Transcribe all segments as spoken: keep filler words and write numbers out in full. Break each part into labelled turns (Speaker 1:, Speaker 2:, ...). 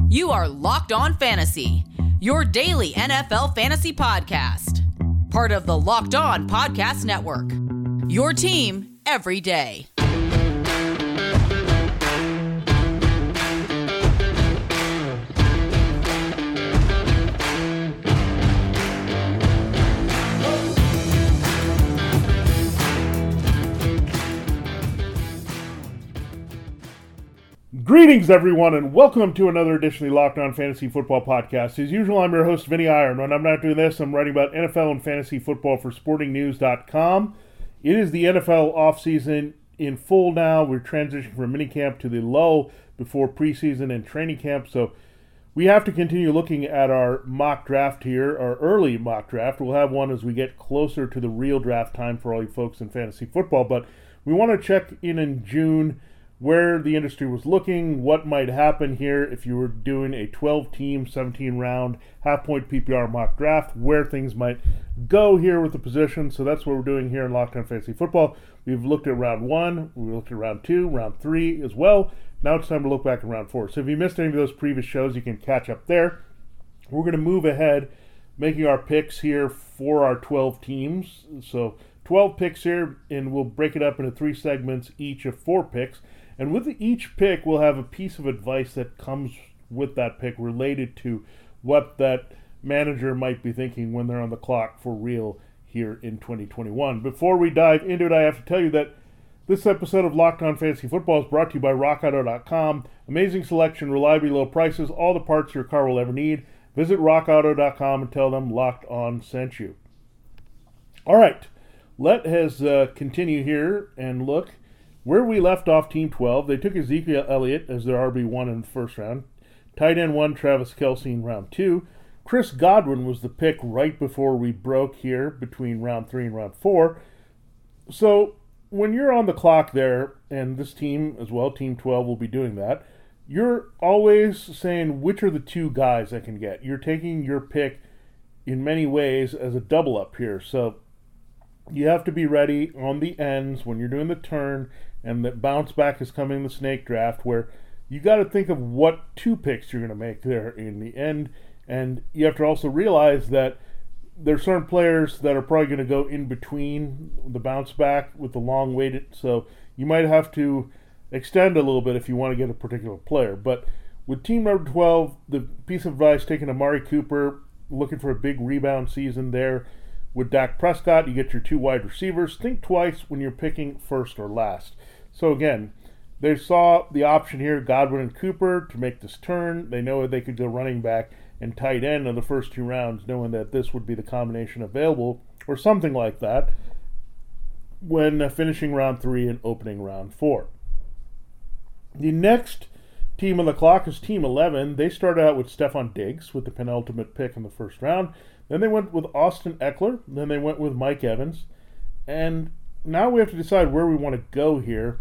Speaker 1: You are Locked On Fantasy, your daily N F L fantasy podcast. Part of the Locked On Podcast Network, your team every day.
Speaker 2: Greetings, everyone, and welcome to another edition of the Locked On Fantasy Football Podcast. As usual, I'm your host, Vinny Iron. When I'm not doing this, I'm writing about N F L and fantasy football for sporting news dot com. It is the N F L offseason in full now. We're transitioning from minicamp to the lull before preseason and training camp, so we have to continue looking at our mock draft here, our early mock draft. We'll have one as we get closer to the real draft time for all you folks in fantasy football, but we want to check in in June where the industry was looking, what might happen here if you were doing a twelve-team, seventeen-round, half-point P P R mock draft, where things might go here with the position. So that's what we're doing here in Locked On Fantasy Football. We've looked at round one, we looked at round two, round three as well. Now it's time to look back at round four. So if you missed any of those previous shows, you can catch up there. We're going to move ahead, making our picks here for our twelve teams. So twelve picks here, and we'll break it up into three segments, each of four picks. And with each pick, we'll have a piece of advice that comes with that pick related to what that manager might be thinking when they're on the clock for real here in twenty twenty-one. Before we dive into it, I have to tell you that this episode of Locked On Fantasy Football is brought to you by rock auto dot com. Amazing selection, reliably low prices, all the parts your car will ever need. Visit rock auto dot com and tell them Locked On sent you. All right, let us uh, continue here and look where we left off Team twelve. They took Ezekiel Elliott as their R B one in the first round. Tight end one, Travis Kelce in round two. Chris Godwin was the pick right before we broke here between round three and round four. So when you're on the clock there, and this team as well, Team twelve will be doing that, you're always saying which are the two guys I can get. You're taking your pick in many ways as a double up here. So you have to be ready on the ends when you're doing the turn, and the bounce back is coming in the snake draft, where you got to think of what two picks you're going to make there in the end. And you have to also realize that there's certain players that are probably going to go in between the bounce back with the long waited. So you might have to extend a little bit if you want to get a particular player. But with team number twelve, the piece of advice taking Amari Cooper, looking for a big rebound season there. With Dak Prescott, you get your two wide receivers. Think twice when you're picking first or last. So again, they saw the option here, Godwin and Cooper, to make this turn. They know they could go running back and tight end in the first two rounds, knowing that this would be the combination available, or something like that, when uh, finishing round three and opening round four. The next team on the clock is Team eleven. They started out with Stefon Diggs with the penultimate pick in the first round. Then they went with Austin Eckler. Then they went with Mike Evans. And now we have to decide where we want to go here.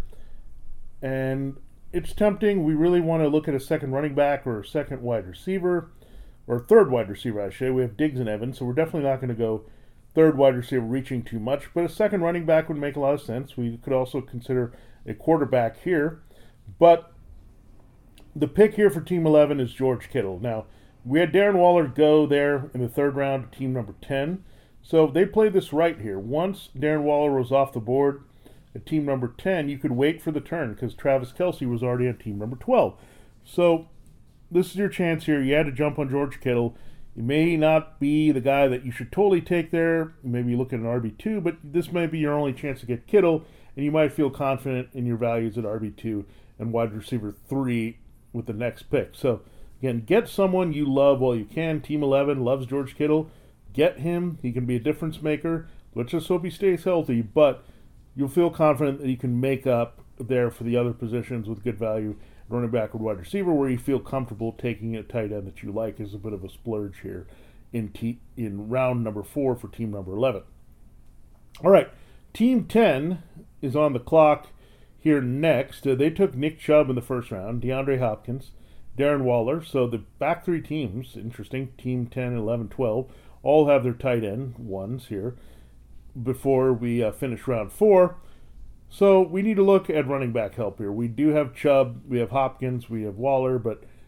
Speaker 2: And it's tempting. We really want to look at a second running back or a second wide receiver, or a third wide receiver, I should say. We have Diggs and Evans, so we're definitely not going to go third wide receiver reaching too much. But a second running back would make a lot of sense. We could also consider a quarterback here. But the pick here for Team eleven is George Kittle. Now, we had Darren Waller go there in the third round to team number ten. So they played this right here. Once Darren Waller was off the board at team number ten, you could wait for the turn because Travis Kelce was already on team number twelve. So this is your chance here. You had to jump on George Kittle. He may not be the guy that you should totally take there. Maybe you look at an R B two, but this might be your only chance to get Kittle, and you might feel confident in your values at R B two and wide receiver three with the next pick. So again, get someone you love while you can. Team eleven loves George Kittle. Get him. He can be a difference maker. Let's just hope he stays healthy, but you'll feel confident that you can make up there for the other positions with good value, running back or wide receiver, where you feel comfortable taking a tight end that you like is a bit of a splurge here in t- in round number four for team number eleven. All right, team ten is on the clock here next. Uh, they took Nick Chubb in the first round, DeAndre Hopkins, Darren Waller. So the back three teams, interesting, team ten, eleven, twelve, all have their tight end ones here before we uh, finish round four. So we need to look at running back help here. We do have Chubb, we have Hopkins, we have Waller, but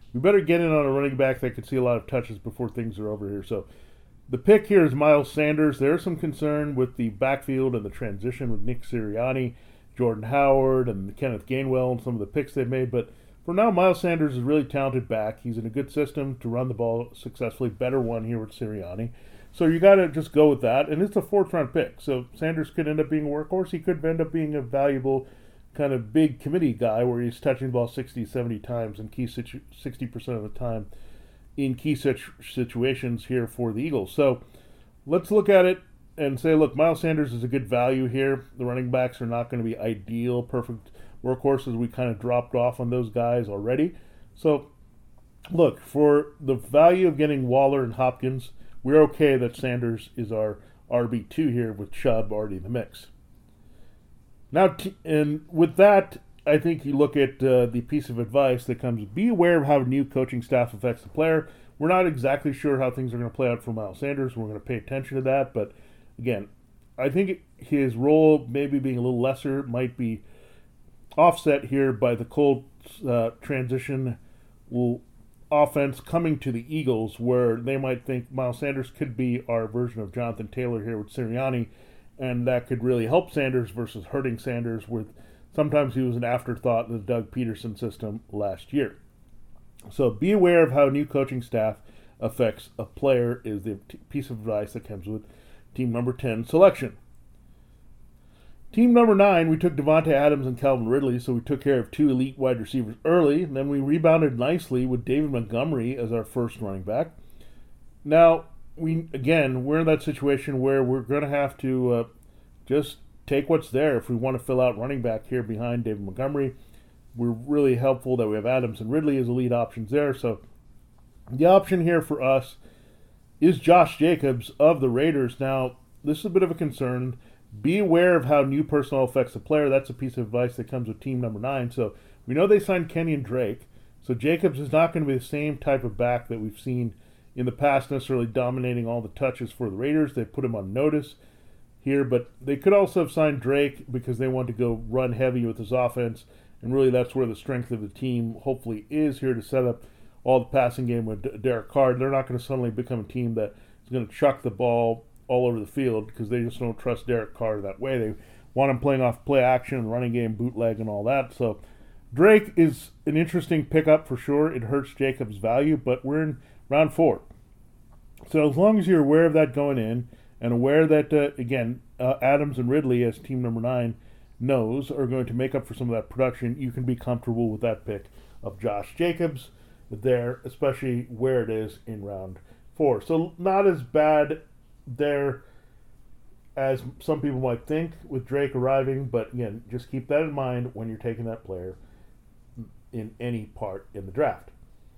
Speaker 2: we better get in on a running back that could see a lot of touches before things are over here. So the pick here is Miles Sanders. There's some concern with the backfield and the transition with Nick Sirianni, Jordan Howard, and Kenneth Gainwell, and some of the picks they've made. But for now, Miles Sanders is a really talented back. He's in a good system to run the ball successfully. Better one here with Sirianni. So you got to just go with that. And it's a fourth-round pick. So Sanders could end up being a workhorse. He could end up being a valuable kind of big committee guy where he's touching the ball sixty, seventy times in key situ- sixty percent of the time in key situ- situations here for the Eagles. So let's look at it and say, look, Miles Sanders is a good value here. The running backs are not going to be ideal, perfect workhorses. We kind of dropped off on those guys already. So look, for the value of getting Waller and Hopkins, we're okay that Sanders is our R B two here with Chubb already in the mix. Now, t- and with that, I think you look at uh, the piece of advice that comes, be aware of how new coaching staff affects the player. We're not exactly sure how things are going to play out for Miles Sanders. We're going to pay attention to that. But again, I think his role maybe being a little lesser might be offset here by the Colts uh, transition will offense coming to the Eagles, where they might think Miles Sanders could be our version of Jonathan Taylor here with Sirianni, and that could really help Sanders versus hurting Sanders with sometimes he was an afterthought in the Doug Peterson system last year. So be aware of how new coaching staff affects a player is the t- piece of advice that comes with team number ten selection. Team number nine, we took Devontae Adams and Calvin Ridley, so we took care of two elite wide receivers early, and then we rebounded nicely with David Montgomery as our first running back. Now, we again, we're in that situation where we're going to have to uh, just take what's there if we want to fill out running back here behind David Montgomery. We're really helpful that we have Adams and Ridley as the lead options there. So the option here for us is Josh Jacobs of the Raiders. Now, this is a bit of a concern. Be aware of how new personnel affects the player. That's a piece of advice that comes with team number nine. So we know they signed Kenyon Drake. So Jacobs is not going to be the same type of back that we've seen in the past, necessarily dominating all the touches for the Raiders. They put him on notice here, but they could also have signed Drake because they want to go run heavy with his offense, and really that's where the strength of the team hopefully is here to set up all the passing game with Derek Carr. They're not going to suddenly become a team that is going to chuck the ball all over the field because they just don't trust Derek Carr that way. They want him playing off play action, running game, bootleg, and all that. So Drake is an interesting pickup for sure. It hurts Jacobs' value, but we're in round four. So as long as you're aware of that going in and aware that, uh, again, uh, Adams and Ridley, as team number nine knows, are going to make up for some of that production, you can be comfortable with that pick of Josh Jacobs there, especially where it is in round four. So not as bad there as some people might think with Drake arriving, but again, just keep that in mind when you're taking that player in any part in the draft.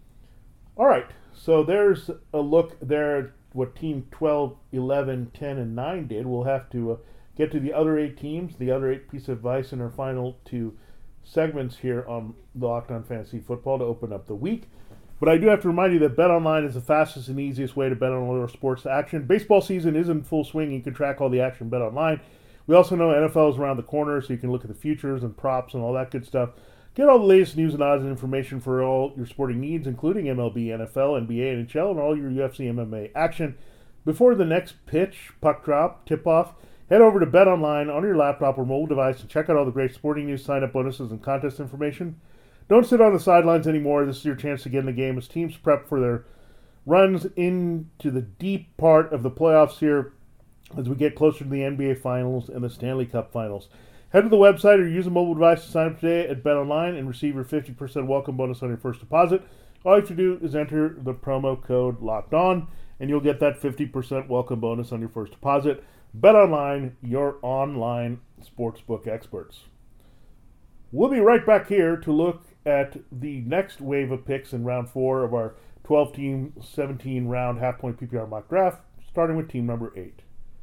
Speaker 2: All right, so there's a look there at what team twelve, eleven, ten, and nine did. We'll have to uh, get to the other eight teams, the other eight pieces of advice in our final two segments here on the Locked On Fantasy Football to open up the week. But I do have to remind you that BetOnline is the fastest and easiest way to bet on all your sports action. Baseball season is in full swing. You can track all the action BetOnline. We also know N F L is around the corner, so you can look at the futures and props and all that good stuff. Get all the latest news and odds and information for all your sporting needs, including M L B, N F L, N B A, N H L, and all your U F C M M A action. Before the next pitch, puck drop, tip-off, head over to BetOnline on your laptop or mobile device and check out all the great sporting news, sign-up bonuses, and contest information. Don't sit on the sidelines anymore. This is your chance to get in the game as teams prep for their runs into the deep part of the playoffs here as we get closer to the N B A Finals and the Stanley Cup Finals. Head to the website or use a mobile device to sign up today at BetOnline and receive your fifty percent welcome bonus on your first deposit. All you have to do is enter the promo code LOCKEDON, and you'll get that fifty percent welcome bonus on your first deposit. BetOnline, your online sportsbook experts. We'll be right back here to look at the next wave of picks in round four of our twelve-team, seventeen-round half-point P P R mock draft, starting with team number eight.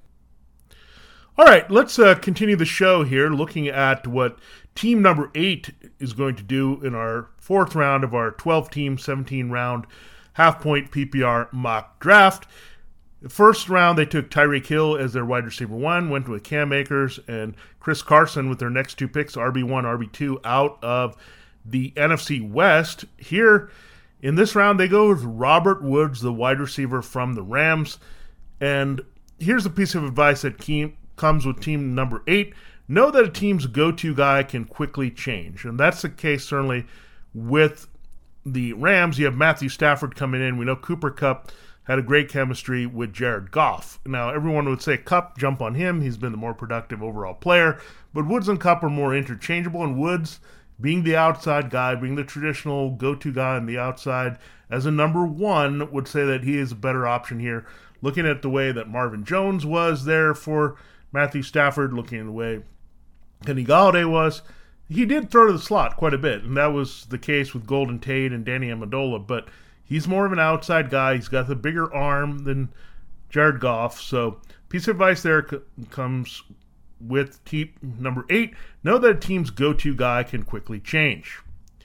Speaker 2: All right, let's uh, continue the show here, looking at what team number eight is going to do in our fourth round of our twelve-team, seventeen-round half-point P P R mock draft. The first round, they took Tyreek Hill as their wide receiver one, went with Cam Akers and Chris Carson with their next two picks, R B one, R B two, out of the N F C West. Here, In this round, they go with Robert Woods, the wide receiver from the Rams. And here's a piece of advice that came, comes with team number eight. Know that a team's go-to guy can quickly change. And that's the case certainly with the Rams. You have Matthew Stafford coming in. We know Cooper Kupp had a great chemistry with Jared Goff. Now, everyone would say Kupp, jump on him. He's been the more productive overall player. But Woods and Kupp are more interchangeable. And Woods, being the outside guy, being the traditional go-to guy on the outside, as a number one, would say that he is a better option here. Looking at the way that Marvin Jones was there for Matthew Stafford, looking at the way Kenny Golladay was, he did throw to the slot quite a bit, and that was the case with Golden Tate and Danny Amendola, but he's more of an outside guy. He's got the bigger arm than Jared Goff, so piece of advice there c- comes with team number eight. Know that a team's go-to guy can quickly change.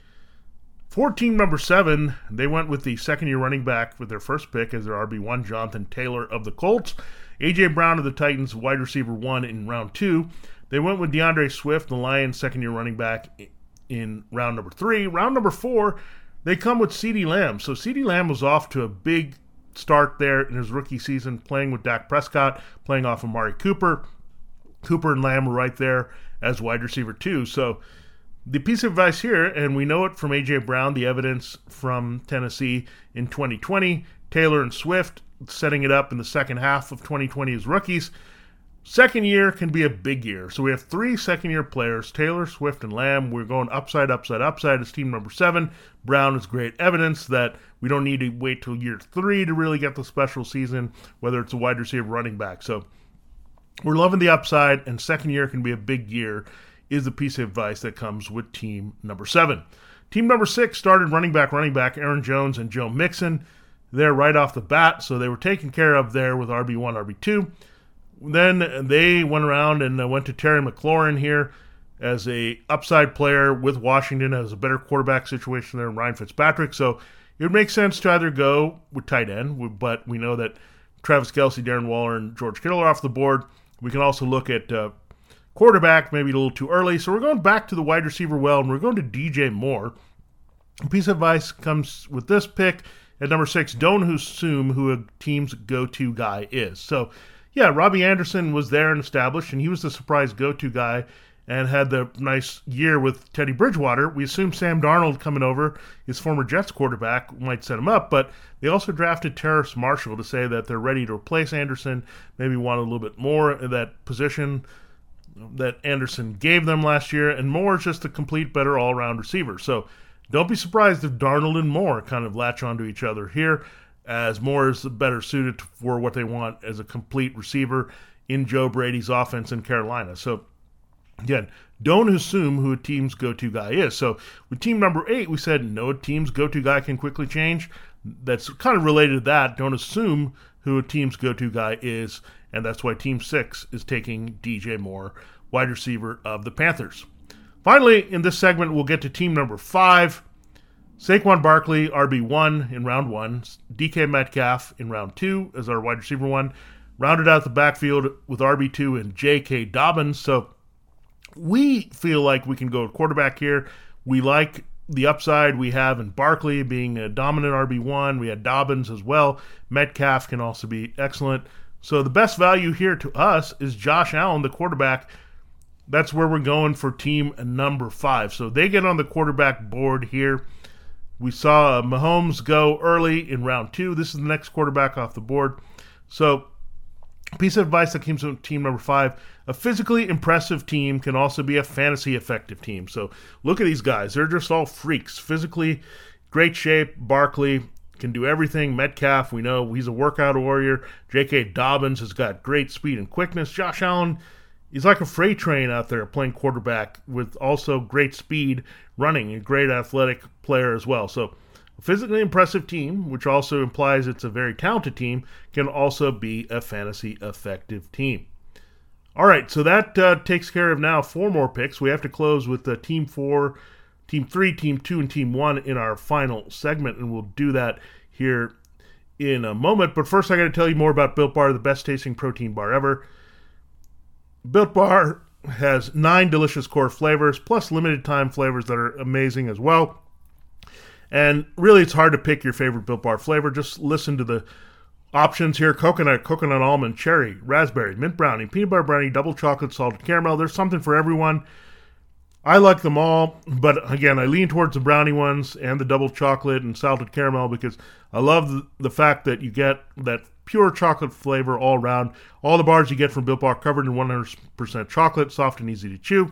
Speaker 2: For team number seven, they went with the second-year running back with their first pick as their R B one, Jonathan Taylor of the Colts. A J. Brown of the Titans, wide receiver one in round two. They went with DeAndre Swift, the Lions' second-year running back, in round number three. Round number four, they come with CeeDee Lamb. So CeeDee Lamb was off to a big start there in his rookie season, playing with Dak Prescott, playing off Amari Cooper. Cooper and Lamb were right there as wide receiver two. So the piece of advice here, and we know it from A J. Brown, the evidence from Tennessee in twenty twenty, Taylor and Swift setting it up in the second half of twenty twenty as rookies. Second year can be a big year. So we have three second-year players, Taylor, Swift, and Lamb. We're going upside, upside, upside as team number seven. Brown is great evidence that we don't need to wait till year three to really get the special season, whether it's a wide receiver running back. So we're loving the upside, and second year can be a big year is the piece of advice that comes with team number seven. Team number six started running back, running back, Aaron Jones and Joe Mixon there right off the bat. So they were taken care of there with R B one, R B two. Then they went around and went to Terry McLaurin here as a upside player with Washington, as a better quarterback situation there than Ryan Fitzpatrick. So it would make sense to either go with tight end, but we know that Travis Kelce, Darren Waller, and George Kittle are off the board. We can also look at uh, quarterback, maybe a little too early. So we're going back to the wide receiver well, and we're going to D J Moore. A piece of advice comes with this pick at number six. Don't assume who a team's go-to guy is. So yeah, Robbie Anderson was there and established, and he was the surprise go-to guy and had the nice year with Teddy Bridgewater. We assume Sam Darnold coming over, his former Jets quarterback, might set him up, but they also drafted Terrace Marshall to say that they're ready to replace Anderson, maybe want a little bit more in that position that Anderson gave them last year, and Moore is just a complete, better all-around receiver. So don't be surprised if Darnold and Moore kind of latch onto each other here, as Moore is better suited for what they want as a complete receiver in Joe Brady's offense in Carolina. So, again, don't assume who a team's go-to guy is. So, with team number eight, we said no team's go-to guy can quickly change. That's kind of related to that. Don't assume who a team's go-to guy is, and that's why team six is taking D J Moore, wide receiver of the Panthers. Finally, in this segment, we'll get to team number five. Saquon Barkley, R B one in round one. D K Metcalf in round two as our wide receiver one. Rounded out the backfield with R B two and J K Dobbins. So we feel like we can go with quarterback here. We like the upside we have in Barkley being a dominant R B one. We had Dobbins as well. Metcalf can also be excellent. So the best value here to us is Josh Allen, the quarterback. That's where we're going for team number five. So they get on the quarterback board here. We saw Mahomes go early in round two. This is the next quarterback off the board. So, piece of advice that comes from team number five. A physically impressive team can also be a fantasy effective team. So, look at these guys. They're just all freaks. Physically, great shape. Barkley can do everything. Metcalf, we know he's a workout warrior. J K Dobbins has got great speed and quickness. Josh Allen, he's like a freight train out there playing quarterback with also great speed, running, and great athletic player as well. So a physically impressive team, which also implies it's a very talented team, can also be a fantasy effective team. All right, so that uh, takes care of now four more picks. We have to close with uh, team four, team three, team two, and team one in our final segment, and we'll do that here in a moment. But first, I got to tell you more about Built Bar, the best tasting protein bar ever. Built Bar has nine delicious core flavors, plus limited time flavors that are amazing as well. And really, it's hard to pick your favorite Built Bar flavor. Just listen to the options here: coconut, coconut almond, cherry, raspberry, mint brownie, peanut butter brownie, double chocolate, salted caramel. There's something for everyone. I like them all, but again, I lean towards the brownie ones and the double chocolate and salted caramel because I love the, the fact that you get that pure chocolate flavor all around. All the bars you get from Built Bar covered in one hundred percent chocolate, soft and easy to chew.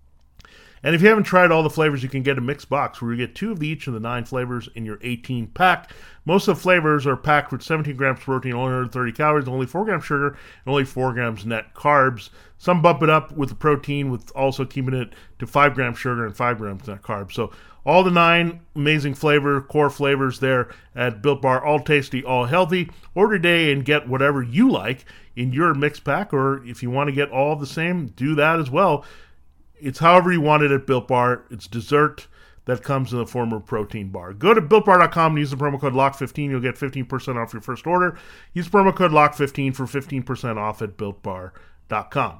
Speaker 2: And if you haven't tried all the flavors, you can get a mixed box where you get two of each of the nine flavors in your eighteen pack. Most of the flavors are packed with seventeen grams of protein, only one hundred thirty calories, only four grams sugar, and only four grams net carbs. Some bump it up with the protein, with also keeping it to five grams sugar and five grams net carbs. So all the nine amazing flavor, core flavors there at Built Bar, all tasty, all healthy. Order today and get whatever you like in your mixed pack, or if you want to get all the same, do that as well. It's however you want it at Built Bar. It's dessert that comes in the form of protein bar. Go to built bar dot com and use the promo code lock fifteen. You'll get fifteen percent off your first order. Use promo code lock fifteen for fifteen percent off at built bar dot com.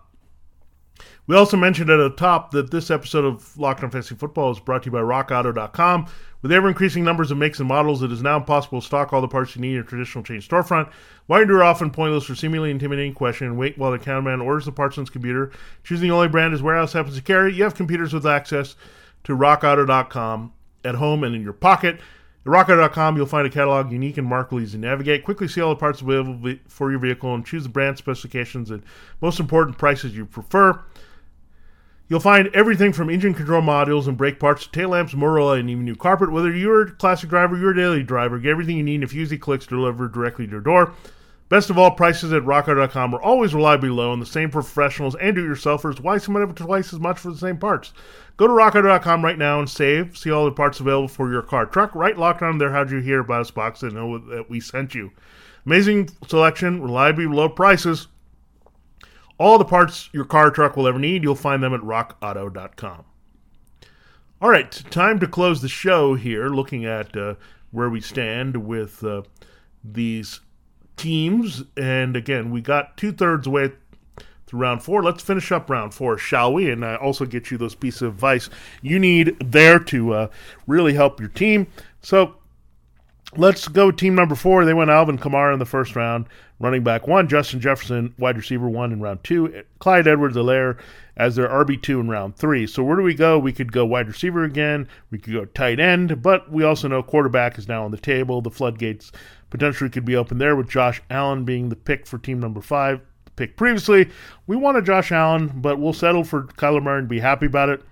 Speaker 2: We also mentioned at the top that this episode of Locked On Fantasy Football is brought to you by rock auto dot com. With ever-increasing numbers of makes and models, it is now impossible to stock all the parts you need in a traditional chain storefront. Why endure often pointless or seemingly intimidating question and wait while the counterman orders the parts on his computer, choosing the only brand his warehouse happens to carry? You have computers with access to rock auto dot com at home and in your pocket. At rock auto dot com, you'll find a catalog unique and remarkably easy to navigate. Quickly see all the parts available for your vehicle and choose the brand, specifications, and most important, prices you prefer. You'll find everything from engine control modules and brake parts to tail lamps, motor oil, and even new carpet. Whether you're a classic driver or you're a daily driver, get everything you need in a few easy clicks delivered directly to your door. Best of all, prices at rock auto dot com are always reliably low, and the same for professionals and do-it-yourselfers. Why someone have twice as much for the same parts? Go to rock auto dot com right now and save. See all the parts available for your car, truck. Right locked on there. How'd you hear about us box and know that we sent you? Amazing selection, reliably low prices. All the parts your car or truck will ever need, you'll find them at rock auto dot com. All right, time to close the show here, looking at uh, where we stand with uh, these teams. And again, we got two-thirds away through round four. Let's finish up round four, shall we? And I also get you those pieces of advice you need there to uh, really help your team. So let's go team number four. They went Alvin Kamara in the first round, running back one, Justin Jefferson, wide receiver one in round two, Clyde Edwards-Helaire as their R B two in round three. So where do we go? We could go wide receiver again. We could go tight end, but we also know quarterback is now on the table. The floodgates potentially could be open there with Josh Allen being the pick for team number five. The pick previously, we wanted Josh Allen, but we'll settle for Kyler Murray and be happy about it.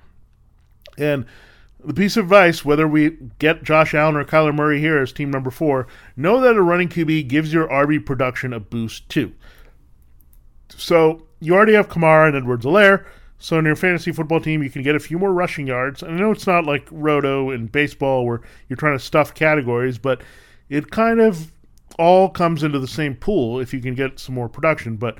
Speaker 2: And the piece of advice, whether we get Josh Allen or Kyler Murray here as team number four, know that a running Q B gives your R B production a boost too. So you already have Kamara and Edwards-Helaire, so in your fantasy football team you can get a few more rushing yards. And I know it's not like Roto and baseball where you're trying to stuff categories, but it kind of all comes into the same pool if you can get some more production. But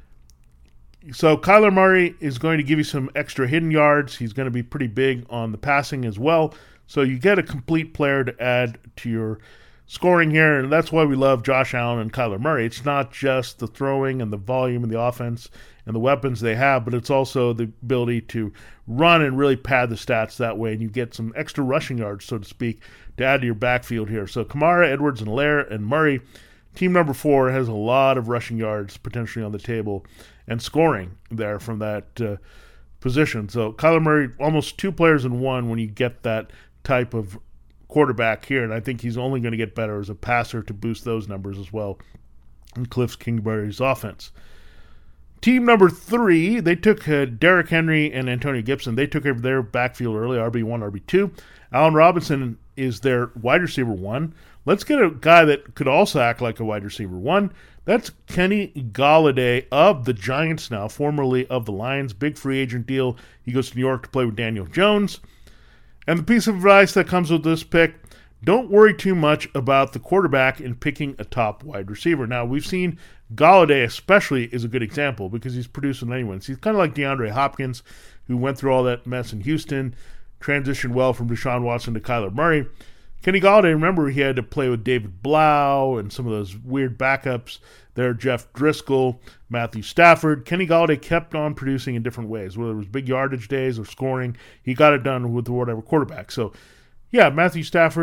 Speaker 2: so Kyler Murray is going to give you some extra hidden yards. He's going to be pretty big on the passing as well. So you get a complete player to add to your scoring here, and that's why we love Josh Allen and Kyler Murray. It's not just the throwing and the volume and the offense and the weapons they have, but it's also the ability to run and really pad the stats that way, and you get some extra rushing yards, so to speak, to add to your backfield here. So Kamara, Edwards, and Helaire and Murray, team number four has a lot of rushing yards potentially on the table and scoring there from that uh, position. So Kyler Murray, almost two players in one when you get that type of quarterback here, and I think he's only going to get better as a passer to boost those numbers as well in Cliff Kingsbury's offense. Team number three, they took uh, Derrick Henry and Antonio Gibson. They took over their backfield early, R B one, R B two. Allen Robinson is their wide receiver one. Let's get a guy that could also act like a wide receiver one. That's Kenny Golladay of the Giants now, formerly of the Lions. Big free agent deal. He goes to New York to play with Daniel Jones. And the piece of advice that comes with this pick, don't worry too much about the quarterback in picking a top wide receiver. Now, we've seen Golladay especially is a good example because he's producing anyone. He's kind of like DeAndre Hopkins, who went through all that mess in Houston, transitioned well from Deshaun Watson to Kyler Murray. Kenny Golladay, remember, he had to play with David Blau and some of those weird backups there, Jeff Driscoll, Matthew Stafford. Kenny Golladay kept on producing in different ways, whether it was big yardage days or scoring. He got it done with whatever quarterback. So, yeah, Matthew Stafford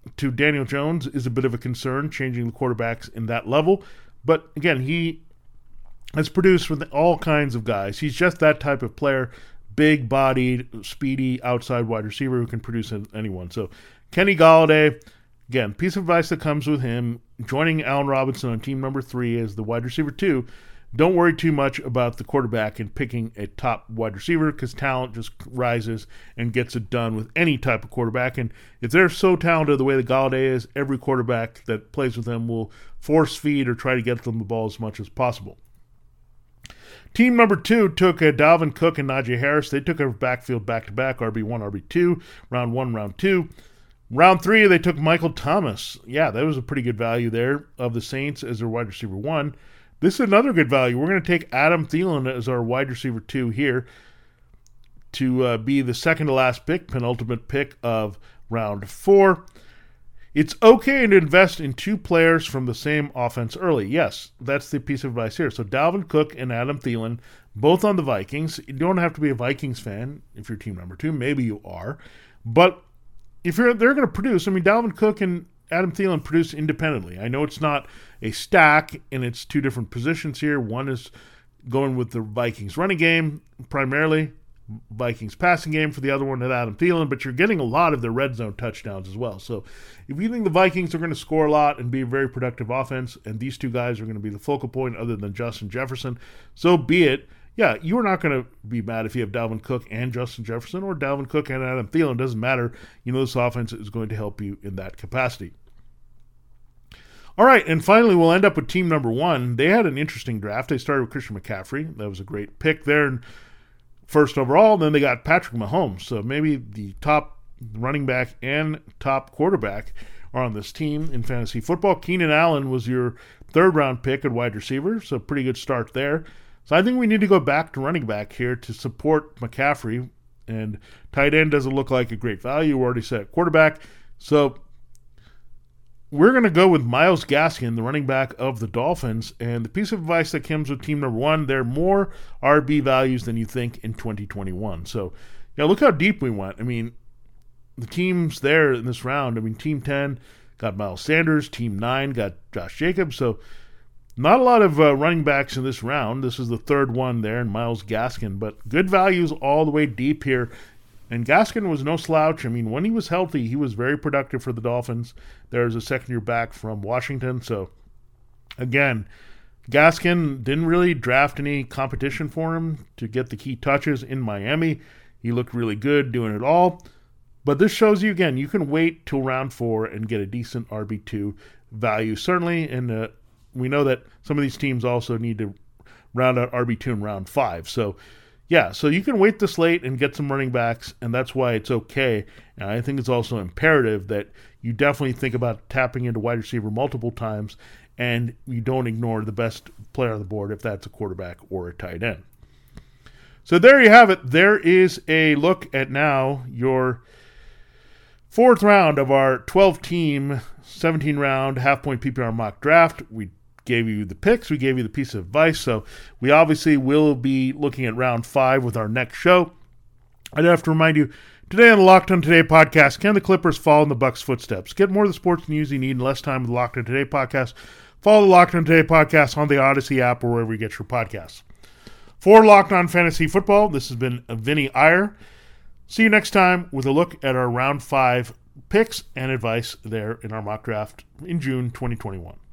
Speaker 2: to Daniel Jones is a bit of a concern, changing the quarterbacks in that level. But again, he has produced with all kinds of guys. He's just that type of player, big-bodied, speedy, outside wide receiver who can produce anyone. So Kenny Golladay, again, piece of advice that comes with him, joining Allen Robinson on team number three as the wide receiver two. Don't worry too much about the quarterback and picking a top wide receiver because talent just rises and gets it done with any type of quarterback. And if they're so talented the way that Golladay is, every quarterback that plays with them will force feed or try to get them the ball as much as possible. Team number two took uh, Dalvin Cook and Najee Harris. They took a backfield back-to-back, R B one, R B two, round one, round two. Round three, they took Michael Thomas. Yeah, that was a pretty good value there of the Saints as their wide receiver one. This is another good value. We're going to take Adam Thielen as our wide receiver two here to uh, be the second-to-last pick, penultimate pick of round four. It's okay to invest in two players from the same offense early. Yes, that's the piece of advice here. So Dalvin Cook and Adam Thielen, both on the Vikings. You don't have to be a Vikings fan if you're team number two. Maybe you are. But if you're, they're going to produce, I mean, Dalvin Cook and Adam Thielen produce independently. I know it's not a stack, and it's two different positions here. One is going with the Vikings running game, primarily Vikings passing game for the other one at Adam Thielen, but you're getting a lot of their red zone touchdowns as well. So if you think the Vikings are going to score a lot and be a very productive offense, and these two guys are going to be the focal point other than Justin Jefferson, so be it. Yeah, you're not going to be mad if you have Dalvin Cook and Justin Jefferson or Dalvin Cook and Adam Thielen. It doesn't matter. You know this offense is going to help you in that capacity. All right, and finally, we'll end up with team number one. They had an interesting draft. They started with Christian McCaffrey. That was a great pick there, and first overall. Then they got Patrick Mahomes. So maybe the top running back and top quarterback are on this team in fantasy football. Keenan Allen was your third-round pick at wide receiver, so pretty good start there. So I think we need to go back to running back here to support McCaffrey, and tight end doesn't look like a great value. We already said quarterback. So we're going to go with Myles Gaskin, the running back of the Dolphins, and the piece of advice that comes with team number one, they're more R B values than you think in twenty twenty-one. So, yeah, look how deep we went. I mean, the teams there in this round, I mean, team ten got Miles Sanders, team nine got Josh Jacobs, so not a lot of uh, running backs in this round. This is the third one there, and Myles Gaskin, but good values all the way deep here. And Gaskin was no slouch. I mean, when he was healthy, he was very productive for the Dolphins. There's a second-year back from Washington. So, again, Gaskin didn't really draft any competition for him to get the key touches in Miami. He looked really good doing it all. But this shows you, again, you can wait till round four and get a decent R B two value. Certainly, and uh, we know that some of these teams also need to round out R B two in round five. So, yeah, so you can wait this late and get some running backs, and that's why it's okay. And I think it's also imperative that you definitely think about tapping into wide receiver multiple times, and you don't ignore the best player on the board if that's a quarterback or a tight end. So there you have it. There is a look at now your fourth round of our twelve-team, seventeen-round half-point P P R mock draft. We gave you the picks. We gave you the piece of advice. So we obviously will be looking at round five with our next show. I'd have to remind you, today on the Locked On Today podcast, can the Clippers follow in the Bucks' footsteps? Get more of the sports news you need in less time with the Locked On Today podcast. Follow the Locked On Today podcast on the Odyssey app or wherever you get your podcasts. For Locked On Fantasy Football, this has been Vinny Iyer. See you next time with a look at our round five picks and advice there in our mock draft in June twenty twenty-one.